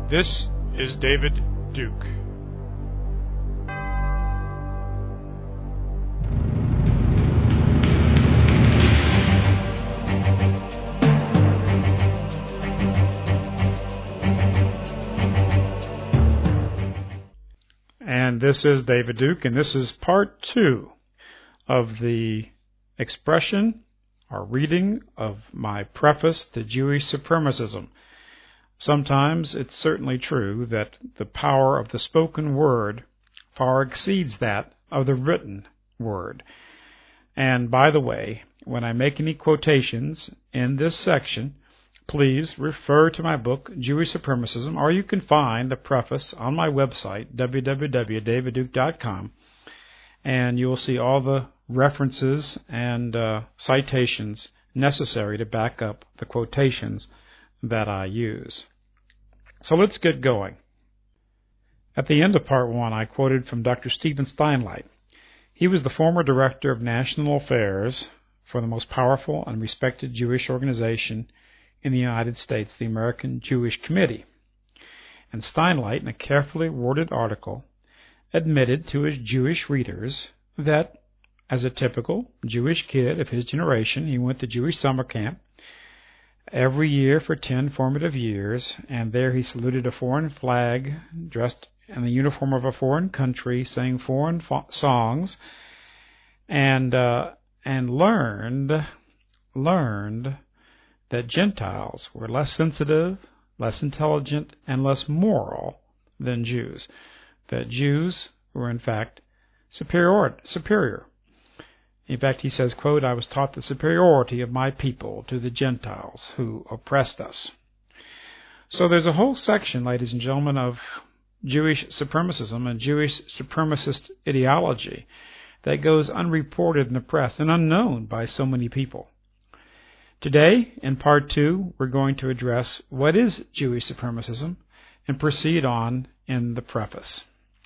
This is David Duke. And this is David Duke, and this is part 2 of the expression or reading of my preface to Jewish Supremacism. Sometimes it's certainly true that the power of the spoken word far exceeds that of the written word. And by the way, when I make any quotations in this section, please refer to my book, Jewish Supremacism, or you can find the preface on my website, www.davidduke.com, and you will see all the references and citations necessary to back up the quotations that I use. So let's get going. At the end of part 1, I quoted from Dr. Stephen Steinlein. He was the former director of national affairs for the most powerful and respected Jewish organization in the United States, the American Jewish Committee. And Steinlein, in a carefully worded article, admitted to his Jewish readers that, as a typical Jewish kid of his generation, he went to Jewish summer camp every year for 10 formative years, and there he saluted a foreign flag, dressed in the uniform of a foreign country, sang foreign songs, and learned that Gentiles were less sensitive, less intelligent, and less moral than Jews. That Jews were, in fact, superior. In fact, he says, quote, "I was taught the superiority of my people to the Gentiles who oppressed us." So there's a whole section, ladies and gentlemen, of Jewish supremacism and Jewish supremacist ideology that goes unreported in the press and unknown by so many people. Today, in part 2, we're going to address what is Jewish supremacism and proceed on in the preface.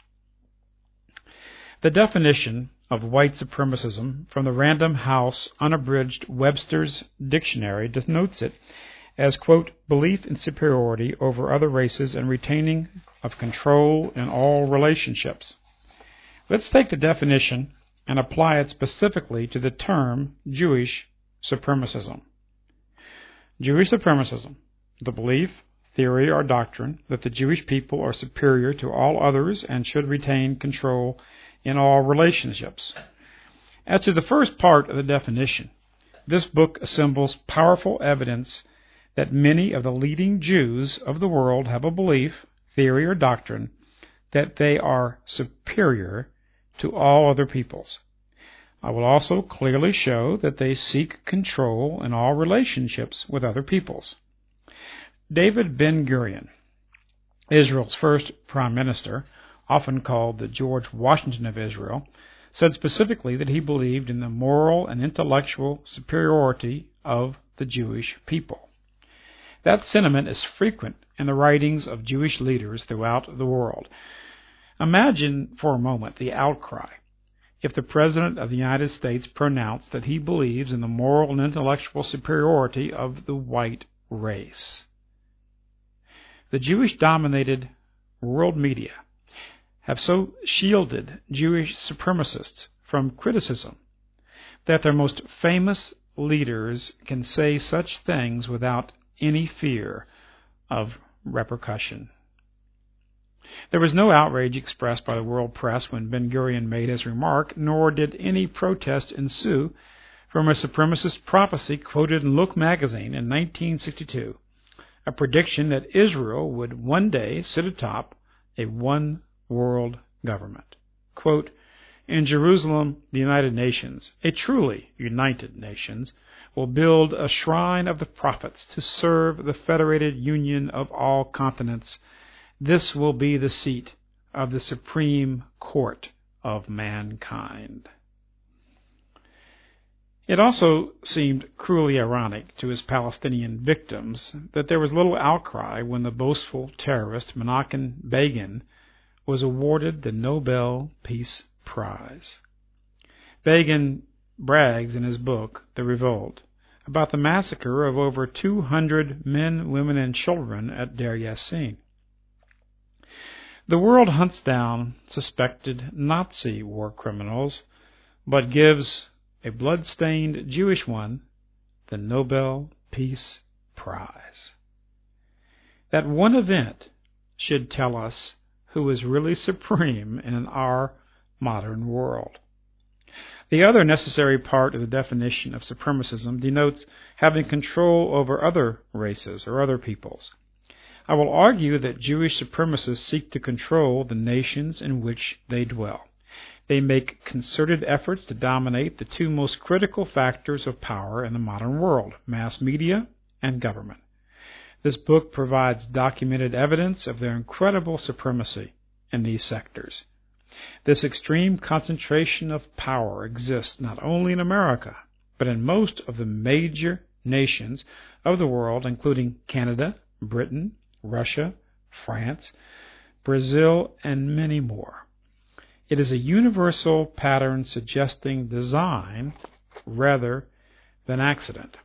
The definition of white supremacism from the Random House Unabridged Webster's Dictionary denotes it as, quote, "belief in superiority over other races and retaining of control in all relationships." Let's take the definition and apply it specifically to the term Jewish supremacism. Jewish supremacism, the belief, theory, or doctrine that the Jewish people are superior to all others and should retain control in all relationships. As to the first part of the definition, this book assembles powerful evidence that many of the leading Jews of the world have a belief, theory, or doctrine that they are superior to all other peoples. I will also clearly show that they seek control in all relationships with other peoples. David Ben-Gurion, Israel's first prime minister, often called the George Washington of Israel, said specifically that he believed in the moral and intellectual superiority of the Jewish people. That sentiment is frequent in the writings of Jewish leaders throughout the world. Imagine for a moment the outcry if the President of the United States pronounced that he believes in the moral and intellectual superiority of the white race. The Jewish-dominated world media have so shielded Jewish supremacists from criticism that their most famous leaders can say such things without any fear of repercussion. There was no outrage expressed by the world press when Ben-Gurion made his remark, nor did any protest ensue from a supremacist prophecy quoted in Look magazine in 1962, a prediction that Israel would one day sit atop a one-world government. Quote, "In Jerusalem, the United Nations, a truly united nations, will build a shrine of the prophets to serve the federated union of all continents. This will be the seat of the Supreme Court of mankind." It also seemed cruelly ironic to his Palestinian victims that there was little outcry when the boastful terrorist Menachem Begin was awarded the Nobel Peace Prize. Begin brags in his book, The Revolt, about the massacre of over 200 men, women, and children at Deir Yassin. The world hunts down suspected Nazi war criminals, but gives a blood-stained Jewish one the Nobel Peace Prize. That one event should tell us who is really supreme in our modern world. The other necessary part of the definition of supremacism denotes having control over other races or other peoples. I will argue that Jewish supremacists seek to control the nations in which they dwell. They make concerted efforts to dominate the two most critical factors of power in the modern world, mass media and government. This book provides documented evidence of their incredible supremacy in these sectors. This extreme concentration of power exists not only in America, but in most of the major nations of the world, including Canada, Britain, Russia, France, Brazil, and many more. It is a universal pattern suggesting design rather than accident.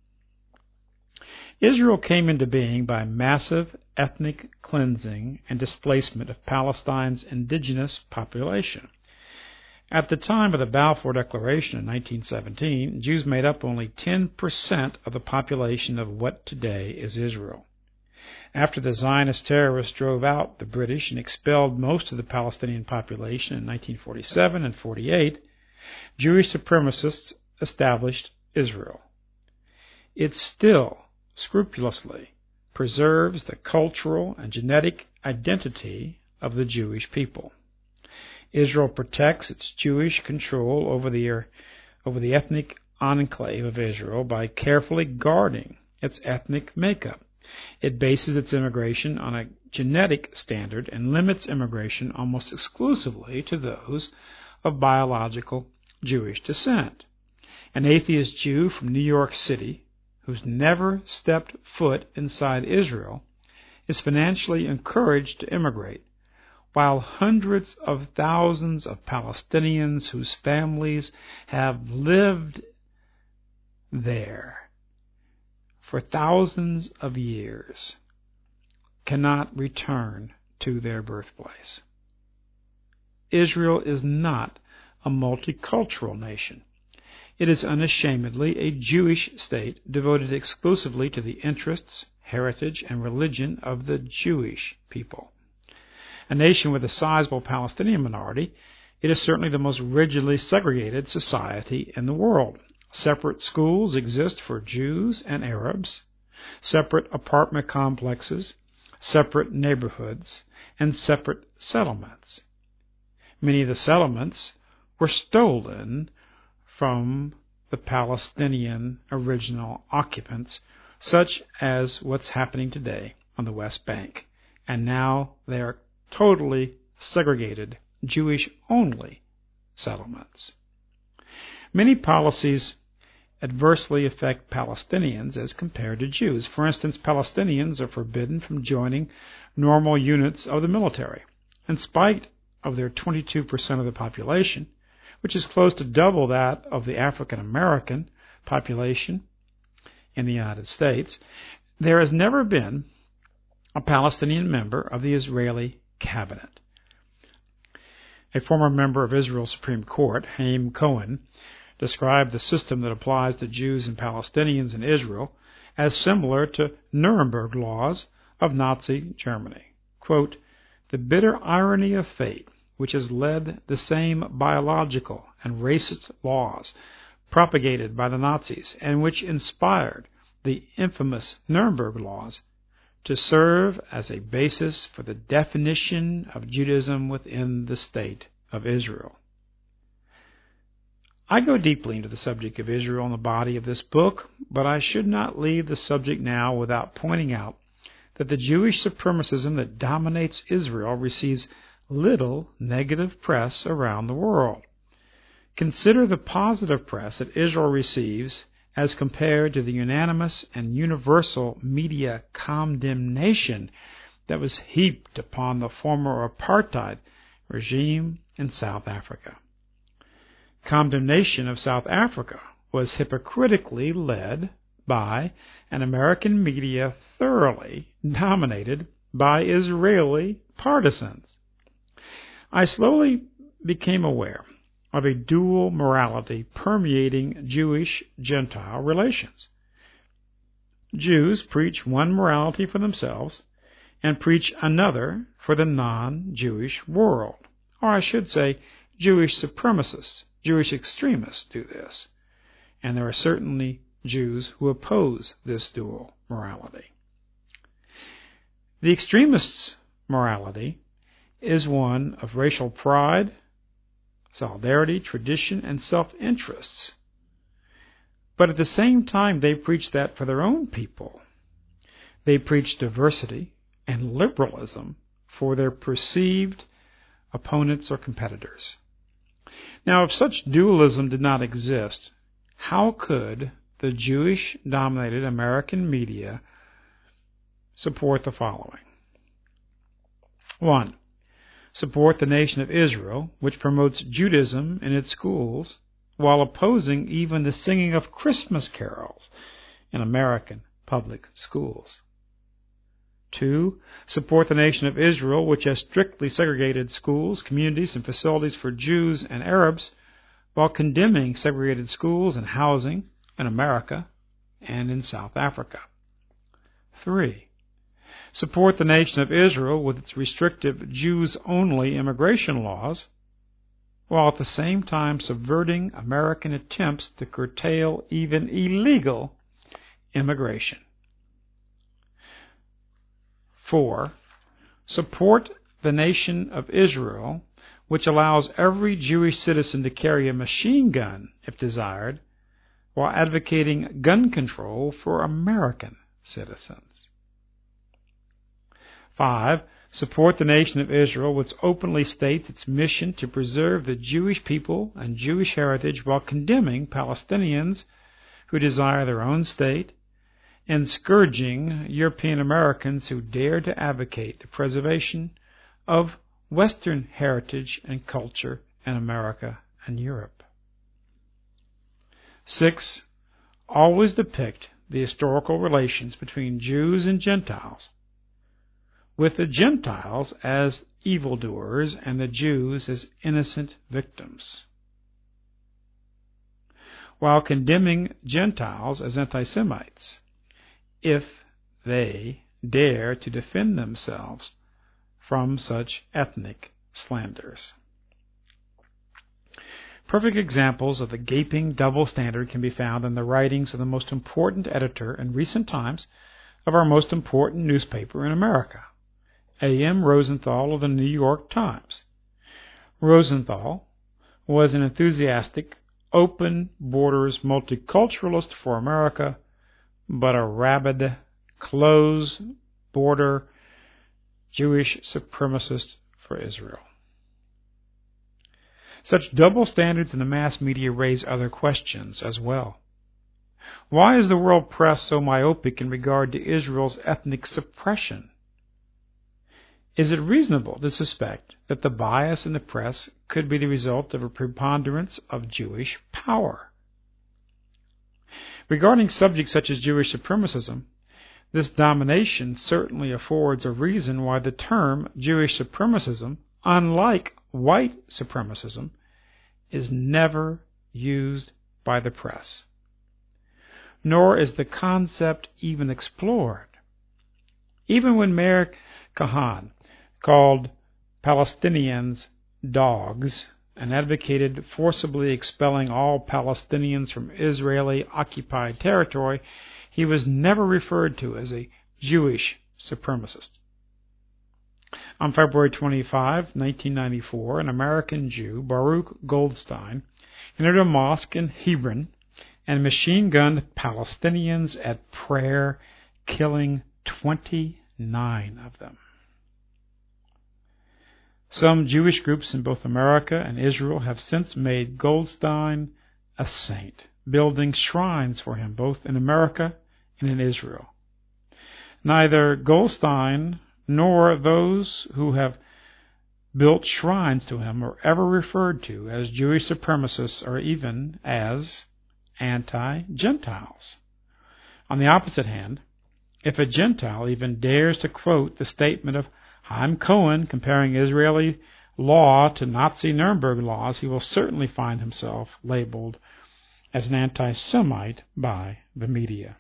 Israel came into being by massive ethnic cleansing and displacement of Palestine's indigenous population. At the time of the Balfour Declaration in 1917, Jews made up only 10% of the population of what today is Israel. After the Zionist terrorists drove out the British and expelled most of the Palestinian population in 1947 and 48, Jewish supremacists established Israel. It still scrupulously preserves the cultural and genetic identity of the Jewish people. Israel protects its Jewish control over the ethnic enclave of Israel by carefully guarding its ethnic makeup. It bases its immigration on a genetic standard and limits immigration almost exclusively to those of biological Jewish descent. An atheist Jew from New York City who's never stepped foot inside Israel is financially encouraged to immigrate, while hundreds of thousands of Palestinians whose families have lived there for thousands of years cannot return to their birthplace. Israel is not a multicultural nation. It is unashamedly a Jewish state devoted exclusively to the interests, heritage, and religion of the Jewish people. A nation with a sizable Palestinian minority, it is certainly the most rigidly segregated society in the world. Separate schools exist for Jews and Arabs, separate apartment complexes, separate neighborhoods, and separate settlements. Many of the settlements were stolen from the Palestinian original occupants, such as what's happening today on the West Bank. And now they are totally segregated, Jewish-only settlements. Many policies adversely affect Palestinians as compared to Jews. For instance, Palestinians are forbidden from joining normal units of the military, in spite of their 22% of the population, which is close to double that of the African American population in the United States. There has never been a Palestinian member of the Israeli cabinet. A former member of Israel's Supreme Court, Haim Cohen, described the system that applies to Jews and Palestinians in Israel as similar to Nuremberg laws of Nazi Germany. Quote, "The bitter irony of fate, which has led the same biological and racist laws propagated by the Nazis and which inspired the infamous Nuremberg laws to serve as a basis for the definition of Judaism within the State of Israel." I go deeply into the subject of Israel in the body of this book, but I should not leave the subject now without pointing out that the Jewish supremacism that dominates Israel receives little negative press around the world. Consider the positive press that Israel receives as compared to the unanimous and universal media condemnation that was heaped upon the former apartheid regime in South Africa. Condemnation of South Africa was hypocritically led by an American media thoroughly dominated by Israeli partisans. I slowly became aware of a dual morality permeating Jewish-Gentile relations. Jews preach one morality for themselves and preach another for the non-Jewish world. Or I should say, Jewish supremacists, Jewish extremists do this. And there are certainly Jews who oppose this dual morality. The extremists' morality is one of racial pride, solidarity, tradition, and self-interests. But at the same time, they preach that for their own people. They preach diversity and liberalism for their perceived opponents or competitors. Now, if such dualism did not exist, how could the Jewish-dominated American media support the following? 1. Support the nation of Israel, which promotes Judaism in its schools, while opposing even the singing of Christmas carols in American public schools. 2. Support the nation of Israel, which has strictly segregated schools, communities, and facilities for Jews and Arabs, while condemning segregated schools and housing in America and in South Africa. 3. Support the nation of Israel with its restrictive Jews-only immigration laws, while at the same time subverting American attempts to curtail even illegal immigration. 4. Support the nation of Israel, which allows every Jewish citizen to carry a machine gun if desired, while advocating gun control for American citizens. 5. Support the nation of Israel, which openly states its mission to preserve the Jewish people and Jewish heritage while condemning Palestinians who desire their own state and scourging European Americans who dare to advocate the preservation of Western heritage and culture in America and Europe. 6. Always depict the historical relations between Jews and Gentiles, with the Gentiles as evildoers and the Jews as innocent victims, while condemning Gentiles as anti-Semites, if they dare to defend themselves from such ethnic slanders. Perfect examples of the gaping double standard can be found in the writings of the most important editor in recent times of our most important newspaper in America, A.M. Rosenthal of the New York Times. Rosenthal was an enthusiastic, open borders multiculturalist for America, but a rabid, closed border Jewish supremacist for Israel. Such double standards in the mass media raise other questions as well. Why is the world press so myopic in regard to Israel's ethnic suppression? Is it reasonable to suspect that the bias in the press could be the result of a preponderance of Jewish power? Regarding subjects such as Jewish supremacism, this domination certainly affords a reason why the term Jewish supremacism, unlike white supremacism, is never used by the press. Nor is the concept even explored. Even when Meir Kahane called Palestinians dogs and advocated forcibly expelling all Palestinians from Israeli-occupied territory, he was never referred to as a Jewish supremacist. On February 25, 1994, an American Jew, Baruch Goldstein, entered a mosque in Hebron and machine-gunned Palestinians at prayer, killing 29 of them. Some Jewish groups in both America and Israel have since made Goldstein a saint, building shrines for him both in America and in Israel. Neither Goldstein nor those who have built shrines to him are ever referred to as Jewish supremacists or even as anti-Gentiles. On the opposite hand, if a Gentile even dares to quote the statement of Chaim Cohen comparing Israeli law to Nazi Nuremberg laws, he will certainly find himself labeled as an anti-Semite by the media.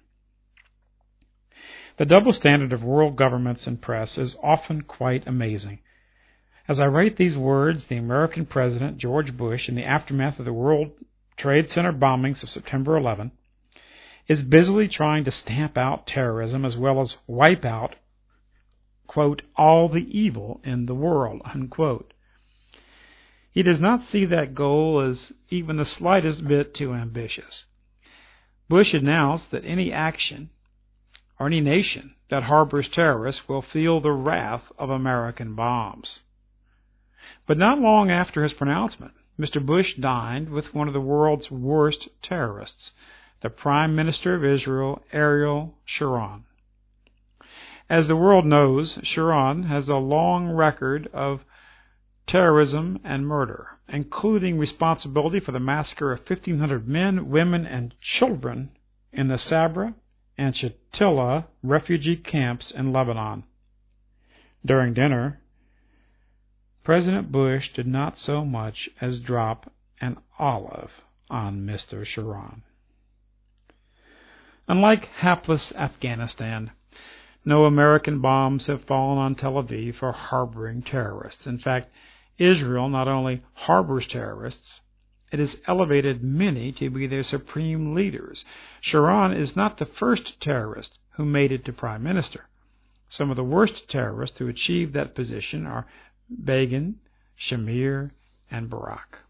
The double standard of world governments and press is often quite amazing. As I write these words, the American President, George Bush, in the aftermath of the World Trade Center bombings of September 11, is busily trying to stamp out terrorism as well as wipe out, quote, all the evil in the world, unquote. He does not see that goal as even the slightest bit too ambitious. Bush announced that any action or any nation that harbors terrorists will feel the wrath of American bombs. But not long after his pronouncement, Mr. Bush dined with one of the world's worst terrorists, the Prime Minister of Israel, Ariel Sharon. As the world knows, Sharon has a long record of terrorism and murder, including responsibility for the massacre of 1,500 men, women, and children in the Sabra and Shatila refugee camps in Lebanon. During dinner, President Bush did not so much as drop an olive on Mr. Sharon. Unlike hapless Afghanistan, no American bombs have fallen on Tel Aviv for harboring terrorists. In fact, Israel not only harbors terrorists, it has elevated many to be their supreme leaders. Sharon is not the first terrorist who made it to prime minister. Some of the worst terrorists who achieved that position are Begin, Shamir, and Barak.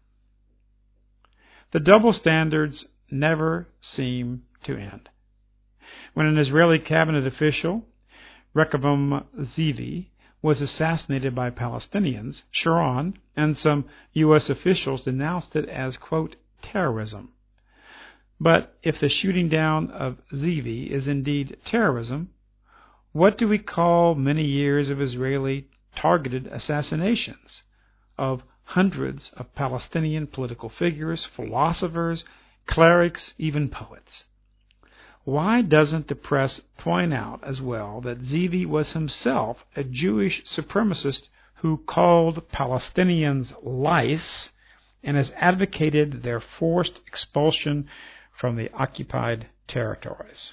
The double standards never seem to end. When an Israeli cabinet official, Rechavam Zivi, was assassinated by Palestinians, Sharon and some U.S. officials denounced it as, quote, terrorism. But if the shooting down of Zivi is indeed terrorism, what do we call many years of Israeli targeted assassinations of hundreds of Palestinian political figures, philosophers, clerics, even poets? Why doesn't the press point out as well that Zivi was himself a Jewish supremacist who called Palestinians lice and has advocated their forced expulsion from the occupied territories?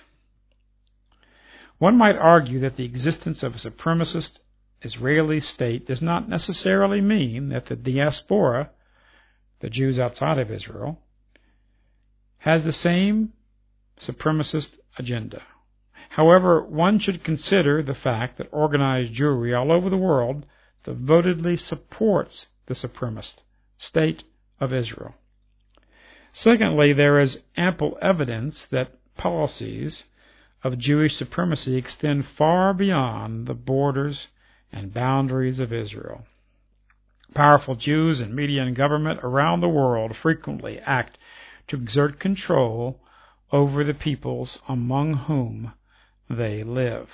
One might argue that the existence of a supremacist Israeli state does not necessarily mean that the diaspora, the Jews outside of Israel, has the same supremacist agenda. However, one should consider the fact that organized Jewry all over the world devotedly supports the supremacist state of Israel. Secondly, there is ample evidence that policies of Jewish supremacy extend far beyond the borders and boundaries of Israel. Powerful Jews in media and government around the world frequently act to exert control over the peoples among whom they live.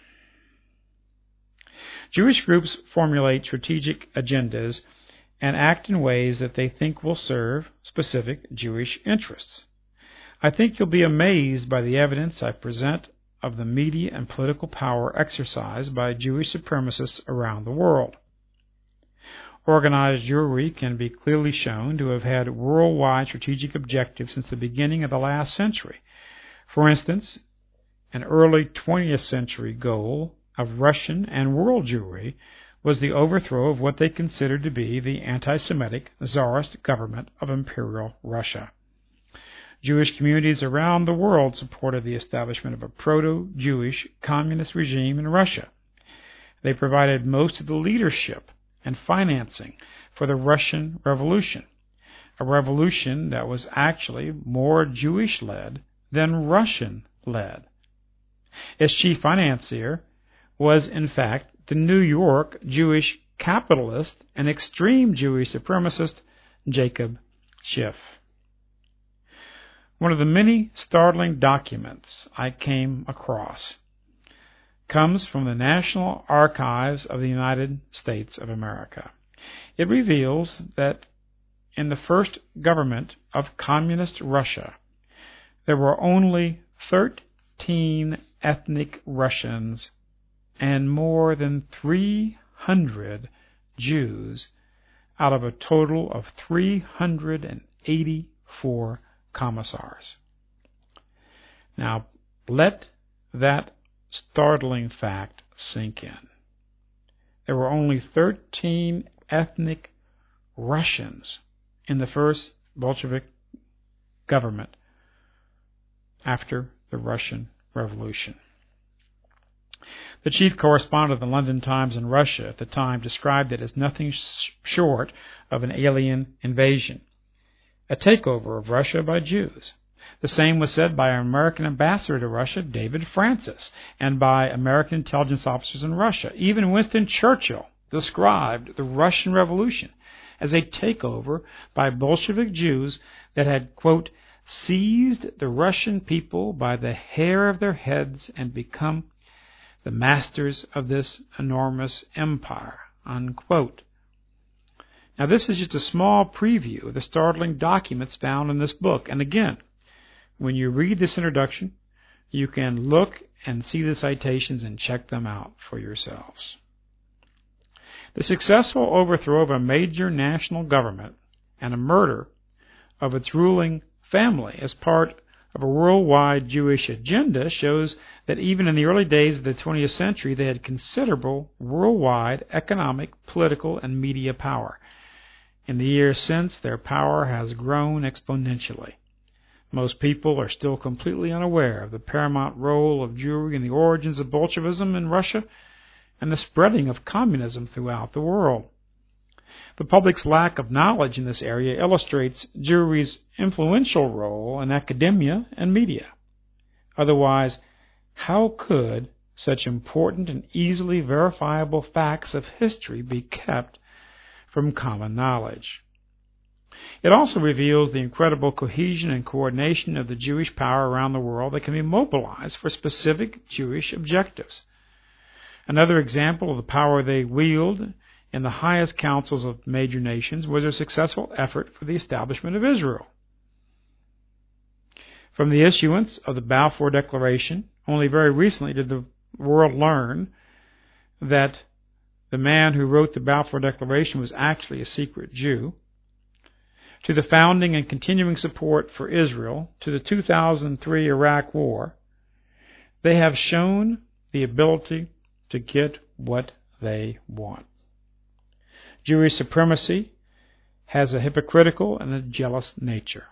Jewish groups formulate strategic agendas and act in ways that they think will serve specific Jewish interests. I think you'll be amazed by the evidence I present of the media and political power exercised by Jewish supremacists around the world. Organized Jewry can be clearly shown to have had worldwide strategic objectives since the beginning of the last century. For instance, an early 20th century goal of Russian and world Jewry was the overthrow of what they considered to be the anti-Semitic Tsarist government of Imperial Russia. Jewish communities around the world supported the establishment of a proto-Jewish communist regime in Russia. They provided most of the leadership and financing for the Russian Revolution, a revolution that was actually more Jewish-led than Russian-led. Its chief financier was, in fact, the New York Jewish capitalist and extreme Jewish supremacist Jacob Schiff. One of the many startling documents I came across comes from the National Archives of the United States of America. It reveals that in the first government of Communist Russia, there were only 13 ethnic Russians and more than 300 300 Jews out of a total of 384 commissars. Now, let that startling fact sink in. There were only 13 ethnic Russians in the first Bolshevik government after the Russian Revolution. The chief correspondent of the London Times in Russia at the time described it as nothing short of an alien invasion, a takeover of Russia by Jews. The same was said by our American ambassador to Russia, David Francis, and by American intelligence officers in Russia. Even Winston Churchill described the Russian Revolution as a takeover by Bolshevik Jews that had, quote, seized the Russian people by the hair of their heads and become the masters of this enormous empire, unquote. Now, this is just a small preview of the startling documents found in this book. And again, when you read this introduction, you can look and see the citations and check them out for yourselves. The successful overthrow of a major national government and a murder of its ruling family as part of a worldwide Jewish agenda shows that even in the early days of the 20th century, they had considerable worldwide economic, political, and media power. In the years since, their power has grown exponentially. Most people are still completely unaware of the paramount role of Jewry in the origins of Bolshevism in Russia and the spreading of communism throughout the world. The public's lack of knowledge in this area illustrates Jewry's influential role in academia and media. Otherwise, how could such important and easily verifiable facts of history be kept from common knowledge? It also reveals the incredible cohesion and coordination of the Jewish power around the world that can be mobilized for specific Jewish objectives. Another example of the power they wield in the highest councils of major nations was their successful effort for the establishment of Israel. From the issuance of the Balfour Declaration, only very recently did the world learn that the man who wrote the Balfour Declaration was actually a secret Jew, to the founding and continuing support for Israel, to the 2003 Iraq War, they have shown the ability to get what they want. Jewish supremacy has a hypocritical and a jealous nature.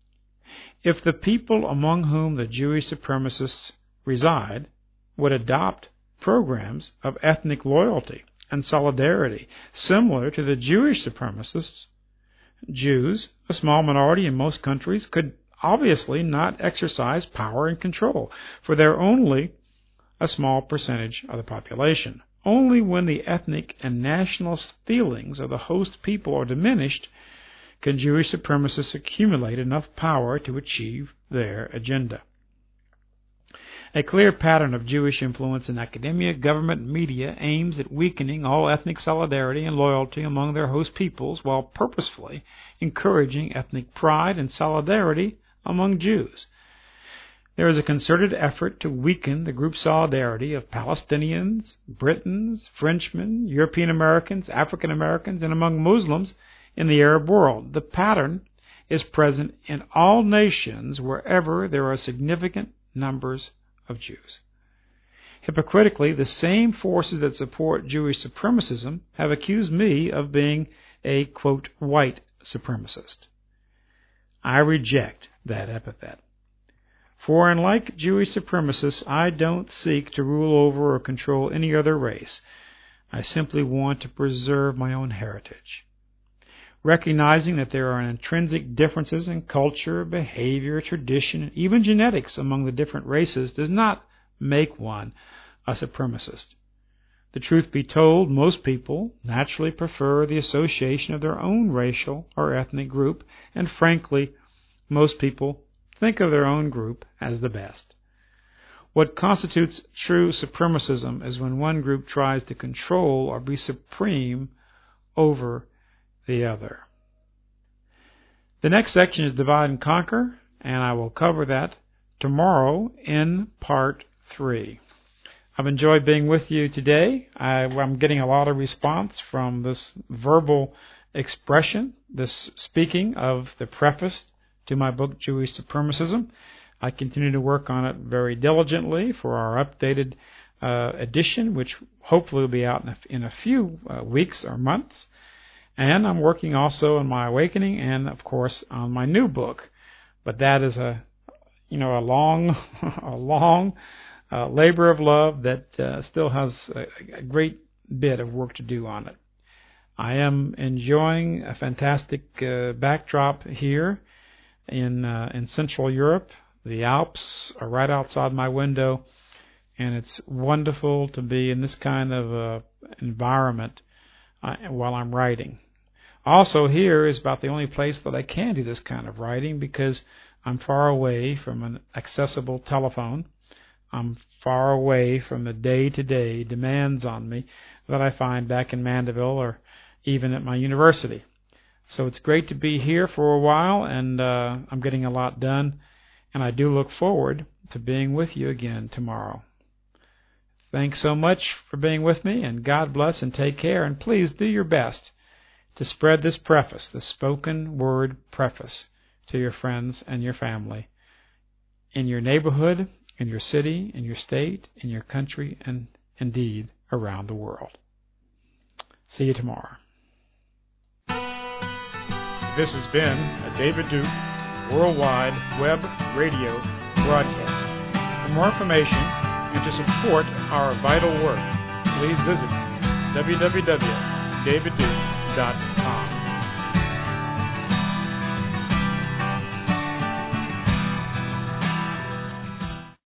If the people among whom the Jewish supremacists reside would adopt programs of ethnic loyalty and solidarity similar to the Jewish supremacists, Jews, a small minority in most countries, could obviously not exercise power and control, for they're only a small percentage of the population. Only when the ethnic and nationalist feelings of the host people are diminished can Jewish supremacists accumulate enough power to achieve their agenda. A clear pattern of Jewish influence in academia, government, and media aims at weakening all ethnic solidarity and loyalty among their host peoples while purposefully encouraging ethnic pride and solidarity among Jews. There is a concerted effort to weaken the group solidarity of Palestinians, Britons, Frenchmen, European Americans, African Americans, and among Muslims in the Arab world. The pattern is present in all nations wherever there are significant numbers of Jews. Hypocritically, the same forces that support Jewish supremacism have accused me of being a, quote, white supremacist. I reject that epithet. For unlike Jewish supremacists, I don't seek to rule over or control any other race. I simply want to preserve my own heritage. Recognizing that there are intrinsic differences in culture, behavior, tradition, and even genetics among the different races does not make one a supremacist. The truth be told, most people naturally prefer the association of their own racial or ethnic group, and frankly, most people think of their own group as the best. What constitutes true supremacism is when one group tries to control or be supreme over the other. The next section is Divide and Conquer, and I will cover that tomorrow in Part 3. I've enjoyed being with you today. I'm getting a lot of response from this verbal expression, this speaking of the preface to my book, Jewish Supremacism. I continue to work on it very diligently for our updated edition, which hopefully will be out in a few weeks or months. And I'm working also on my awakening and, of course, on my new book. But that is a long labor of love that still has a great bit of work to do on it. I am enjoying a fantastic backdrop here in Central Europe. The Alps are right outside my window, and it's wonderful to be in this kind of environment while I'm writing. Also, here is about the only place that I can do this kind of writing because I'm far away from an accessible telephone. I'm far away from the day-to-day demands on me that I find back in Mandeville or even at my university. So it's great to be here for a while, and I'm getting a lot done, and I do look forward to being with you again tomorrow. Thanks so much for being with me, and God bless and take care, and please do your best to spread this preface, the spoken word preface, to your friends and your family, in your neighborhood, in your city, in your state, in your country, and indeed around the world. See you tomorrow. This has been a David Duke Worldwide Web Radio broadcast. For more information and to support our vital work, please visit www.davidduke.com.